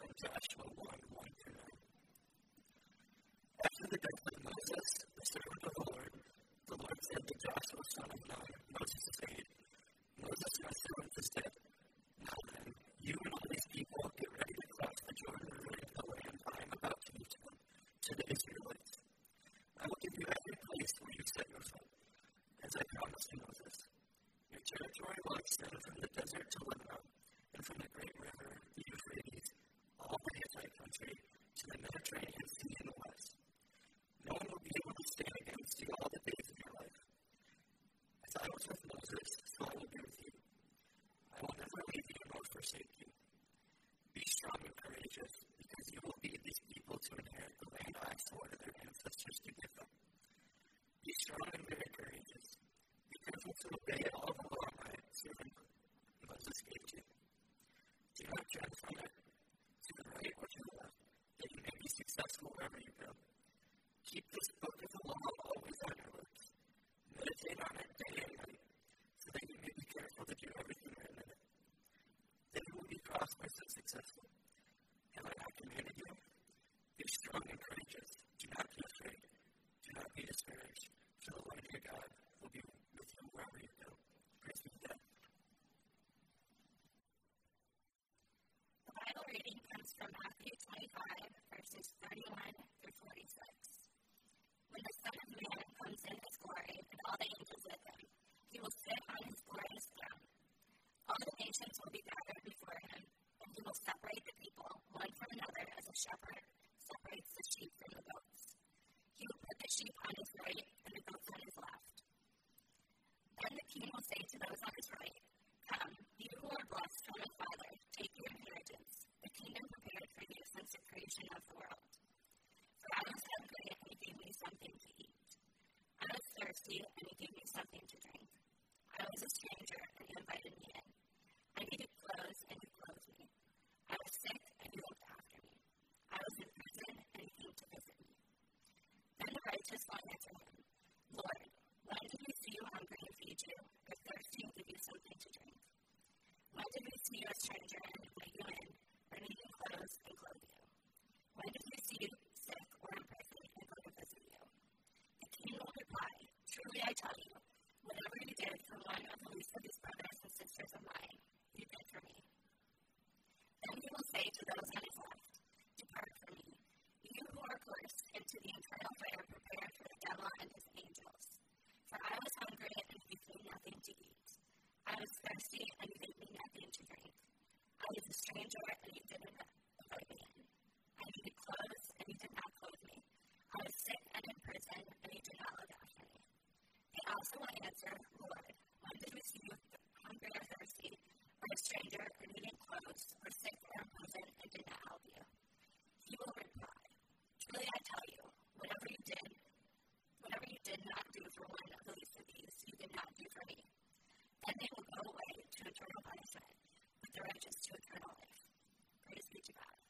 from Joshua 1:1-9. After the death of Moses, the servant of the Lord said to Joshua, son of Nun, Moses' aide, Moses, my servant, is dead. Now then, you and all these people get ready to cross the Jordan River into the land I am about to give to the Israelites. I will give you every place where you set your foot, as I promised to Moses. Your territory will extend from the desert to Lebanon, and from the great river, the Euphrates, all the Hittite country, to the Mediterranean Sea in the west. No one will be able to stand against you all the days of your life. As I was with Moses, so I will be with you. I will never leave you nor forsake you. Be strong and courageous, because you will lead these people to inherit the land I swore to their ancestors to give them. Be strong and very courageous. Be careful to obey all the law my servant Moses gave you. Do not turn from it to the right or to the left, that you may be successful wherever you go. Keep this book of the law always on your lips. Meditate on it day and night, so that you may be careful to do everything written in it. Then you will be prosperous and successful. Have I not commanded you? Be strong and courageous. Do not be afraid. Do not be discouraged, for the Lord your God will be with you wherever you go. Praise be to God. The Bible reading comes from Matthew 25, verses 31-46. When the Son of Man comes in his glory and all the angels with him, he will sit on his glorious throne. All the nations will be gathered before him, and he will separate the people one from another as a shepherd separates the sheep from the goats. He will put the sheep on his right and the goats on his left. Then the king will say to those on his right, Come, you who are blessed from my Father, take your inheritance, the kingdom prepared for you since the creation of the world. For I was hungry, and he gave me something to eat. I was thirsty, and he gave me something to drink. I was a stranger, and he invited me in. I needed clothes, and he clothed me. I was sick, and he looked after me. I was in prison, and he came to visit me. Then the righteous will answer him, Lord, when did we see you hungry and feed you, or thirsty and give you something to drink? When did we see you a stranger and invite you in, or needing clothes and clothe you? When did we see you sick or in prison and go to visit you? The king will reply, Truly I tell you, whatever you did for one of the least of these brothers and sisters of mine, you did for me. Then he will say to those on his left, Depart from me, you who are cursed, into the eternal fire prepared for the devil and his angels. For I was hungry, and you gave me nothing to eat. I was thirsty, and you gave me nothing to drink. I was a stranger, and you didn't invite me in. I needed clothes, and you did not clothe me. I was sick and in prison, and you did not look after me. They also will answer, Lord, when did we see you hungry or thirsty, or a stranger, or needing clothes, or sick or in prison, and did not help you? He will reply, Truly I tell you, whatever you did not do for one of the least of these, you did not do for me. Then they will go away to eternal punishment, but the righteous to eternal life. Praise be to God.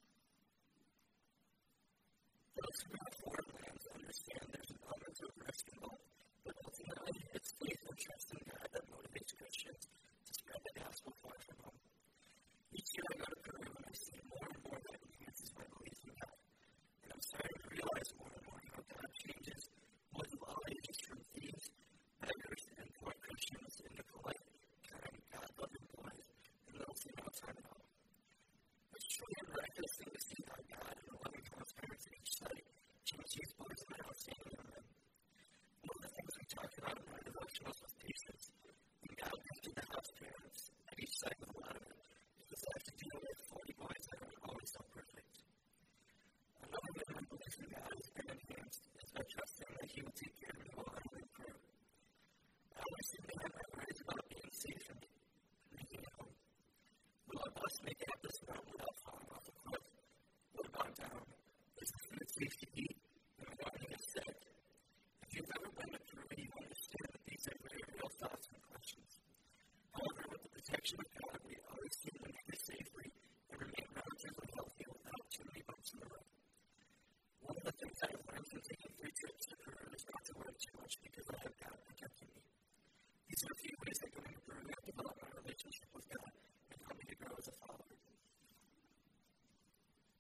Those who have foreign lands understand there's an element of risk involved, but ultimately it's faith and trust in God that motivates Christians to spread the gospel far from home. Each year I go to Peru and I see more and more that enhances my belief in God. And I'm starting to realize more and more how God changes one of all ages from thieves, beggars, and poor Christians into polite, kind, God-loving boys and those who know time at all. It's truly a miraculous thing to see how God and the loving transparency of each site change these boys and how standing on them. One of the things we talk about in our devotionals was patience, and God gifted the house parents at each site with a lot of it, because they have to deal with 40 boys that aren't always so perfect. Another way my belief in God has been enhanced is by trusting that He will take care of me while I'm in Peru. I always seem to have my worries about being safe and making it home. Will our bus make it up this mountain without falling off a cliff? What about down? Is the food safe to eat? Am I going to get sick? If you've ever been to Peru, you understand that these are very real thoughts and questions. However, with the protection of God, we always seem to make it safely and remain relatively healthy without too many bumps in the road. One of the things I have learned from taking 3 trips to Peru is not to worry too much because I have God protecting me. These are a few ways that going to Peru have developed my relationship with God and helped me to grow as a follower.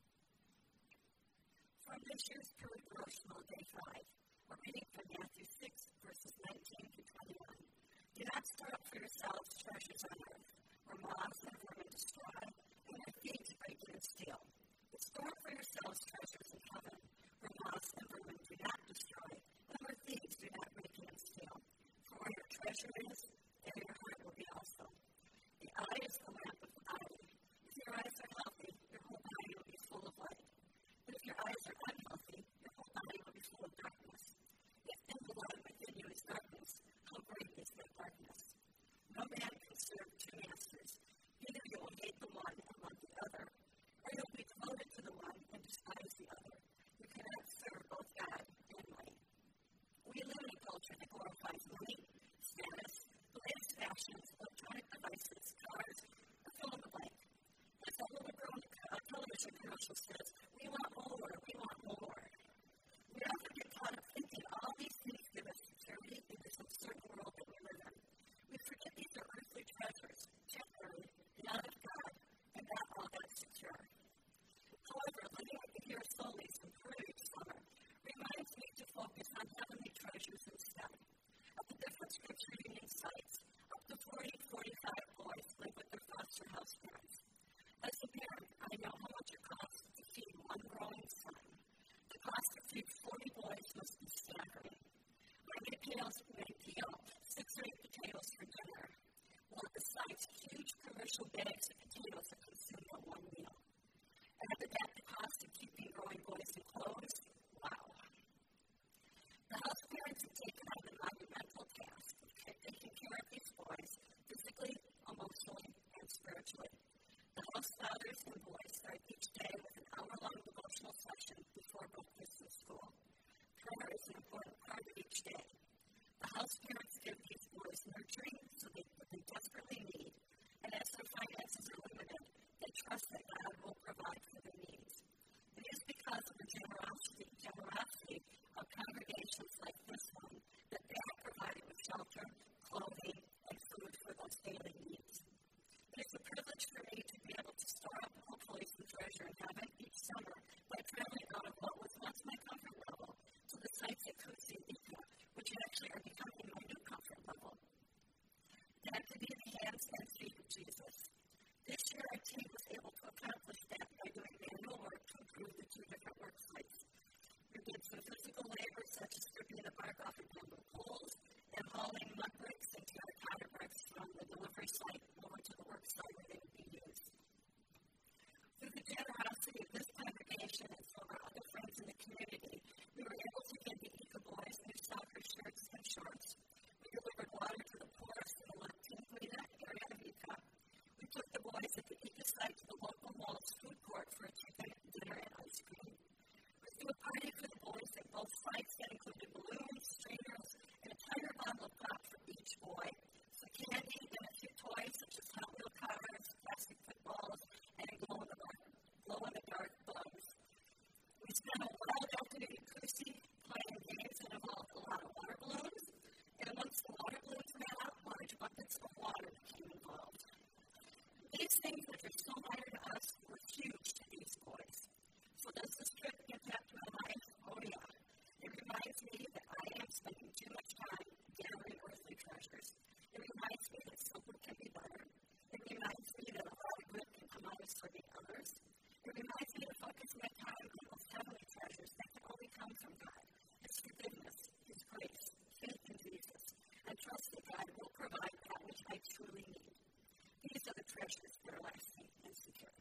Cheers per devotional day 5. We're reading from Matthew 6, verses 19 to 21. Do not store up for yourselves treasures on earth, where moths and vermin destroy, and where thieves break in and steal. But store up for yourselves treasures in heaven, where moths and vermin do not destroy, and where thieves do not break in and steal. For where your treasure is, there your heart will be also. The eye is the lamp of the body. If your eyes are healthy, your whole body will be full of light. But if your eyes are unhealthy, your whole body will be full of darkness. If then the light within you is darkness, how great is that darkness? No man can serve two masters. Either you will hate the one and love the other, or you will be devoted to the one and despise the other. You cannot serve both God and money. We live in a culture that glorifies money, status, the latest fashions, electronic devices, cars, or fill in the blank. As a little girl television commercial says, we want more, we want more. We often get caught up thinking all these things give us security in this uncertain world that we live in. We forget these are earthly treasures, temporary, not of God, and not all that secure. However, living here solely from Peru summer reminds me to focus on heavenly treasures instead. At the different scripture reading sites, up to 45 boys live with their foster house parents. As a parent, I know how much it costs to feed one growing son. The cost to feed 40 boys must be staggering. Many peel 6 or 8 potatoes for dinner, while besides huge commercial bags of potatoes are consumed on one meal. And at the cost of keeping growing boys in clothes, wow. The house parents have taken on the monumental task of taking care of these boys physically, emotionally, and spiritually. The house fathers and boys start each day with an hour-long devotional session before breakfast in school. Prayer is an important part of each day. The house parents give these boys nurturing so they desperately need, and as their finances are limited, they trust that God will provide for their needs. It is because of the generosity of congregations like this one that they are provided with shelter, clothing, and food for those daily needs. It is a privilege for me to be able to store up hopefully some treasure in heaven each summer by traveling out of what was once my comfort level to the sites at Kusi and Ika, which actually are becoming my new comfort level. That to be in the hands and feet of Jesus. This year our team was able to accomplish that by doing manual work to improve the 2 different work sites. We did some physical labor such as stripping the bark off of bamboo poles and hauling mud bricks and terracotta bricks from the delivery site over to the work site where they would be used. Through the generosity of this congregation and some of our other friends in the community, we were able to give the Ika boys new soccer shirts and shorts. We delivered water to the poorest in the Latinguina area of Ika. We took the boys at the Ika site to the local mall's food court for a chicken dinner and ice cream. We threw a party for the boys at both sites that included balloons, streamers, and a tiny bottle of pop for each boy, some candy, and a few toys such as Hot Wheel cars, plastic footballs, and glow-in-the-dark bugs. We spent a wild afternoon in Kusi playing games that involved a lot of water balloons, and once the water balloons ran out, large buckets of water became involved. These things, which are so minor to us, were huge to these boys. So does this trip impact my life? Oh yeah. It reminds me that I am spending too much time gathering earthly treasures. It reminds me that silver can be better. It reminds me that a lot of good can come out of serving others. It reminds me to focus my time on those heavenly treasures that can only come from God. His forgiveness, His grace, faith in Jesus, and trust that God will provide that which I truly need. These are the treasures that are lasting and secure.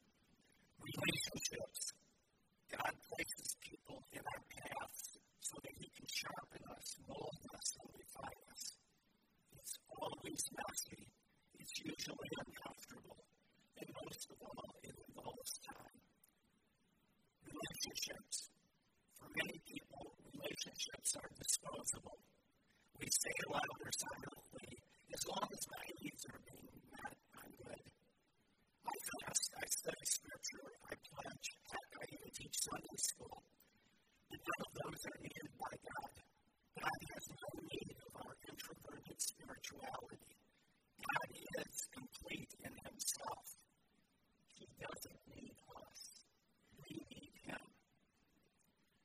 Relationships. God places people in our paths so that He can sharpen us, mold us, and refine us. It's always messy. It's usually uncomfortable. And most of all, it involves time. Relationships. For many people, relationships are disposable. We say aloud or silently, as long as my needs are being met, I'm good. I fast, I study scripture, I pledge, I even teach Sunday school. And none of those are needed by God. God has no need of our introverted spirituality. God is complete in Himself. He doesn't need us. We need Him.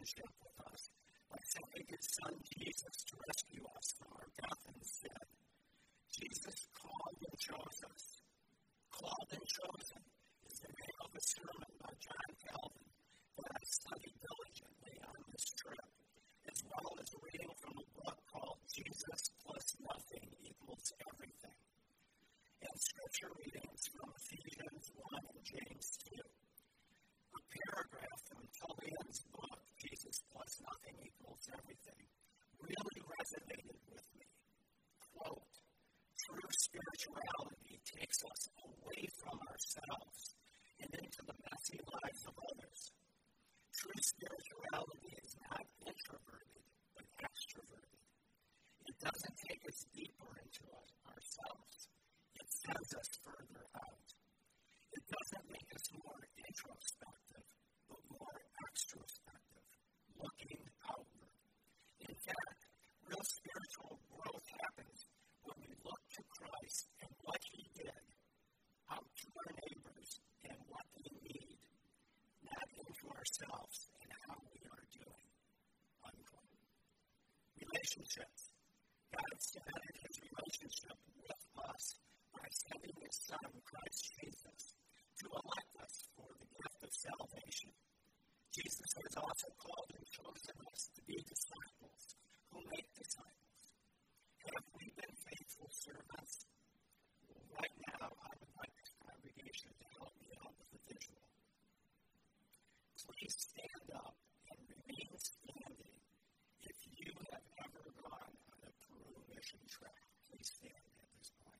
relationship with us by sending his son Jesus to rescue us from our death and sin. Jesus called and chose us. Called and chosen is the name of a sermon by John Calvin that I studied diligently on this trip, as well as a reading from a book called Jesus Plus Nothing Equals Everything, and scripture readings from Ephesians 1 and James 2. A paragraph from Tullian's book, Jesus Plus Nothing Equals Everything, really resonated with me. Quote, true spirituality takes us away from ourselves and into the messy lives of others. True spirituality is not introverted, but extroverted. It doesn't take us deeper into ourselves. It sends us further out. It doesn't make us more introspective, but more extrospective, looking outward. In fact, real spiritual growth happens when we look to Christ and what he did, out to our neighbors and what they need, not into ourselves and how we are doing. Unquote. Relationships. God cemented his relationship with us by sending his son, Christ Jesus, to elect us for the gift of salvation. Jesus has also called and chosen us to be disciples who make disciples. Have we been faithful servants? Right now, I would like this congregation to help me out with the visual. Please stand up and remain standing if you have ever gone on a Peru mission track. Please stand at this point.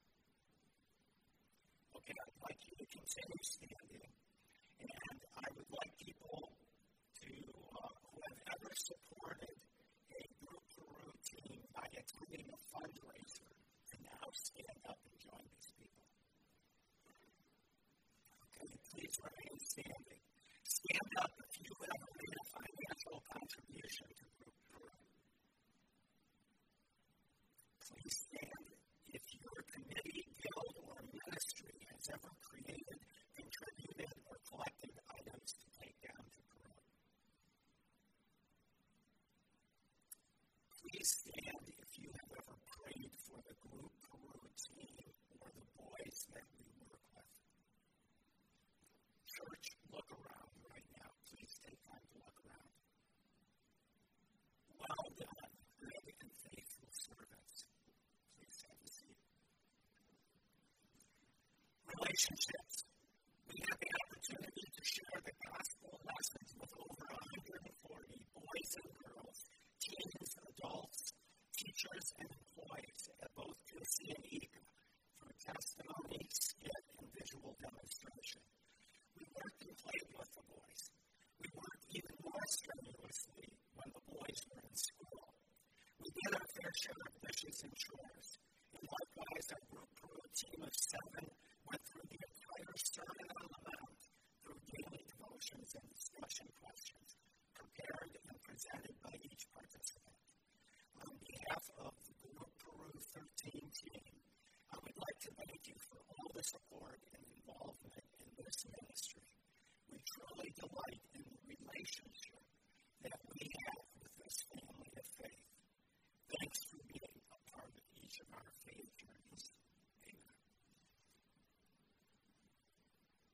Okay, I'd like you to continue standing, and I would like people to, who have ever supported a Group Peru team by attending a fundraiser, to now stand up and join these people. Okay, please remain standing. Stand up if you have made a financial contribution to Group Peru. Please stand if your committee, guild, or ministry has ever created, contributed, or collected items to take down to Peru. Please stand if you have ever prayed for the Group Peru team or the boys that we work with. Church, look around right now. Please take time to look around. Well done, good and faithful servants. Please have a seat. Relationships. We have the opportunity to share the gospel lessons with over 140 boys and girls, teens, adults, teachers, and employees at both Kusi and Ika through testimony, skit, and visual demonstration. We worked and played with the boys. We worked even more strenuously when the boys were in school. We did our fair share of dishes and chores, and likewise our Group Peru team of 7 went through the entire Sermon on the Mount through daily devotions and discussion questions, prepared and presented by each participant. On behalf of the Group Peru 13 team, I would like to thank you for all the support and involvement in this ministry. We truly delight in the relationship that we have with this family of faith. Thanks for being a part of each of our faith journeys.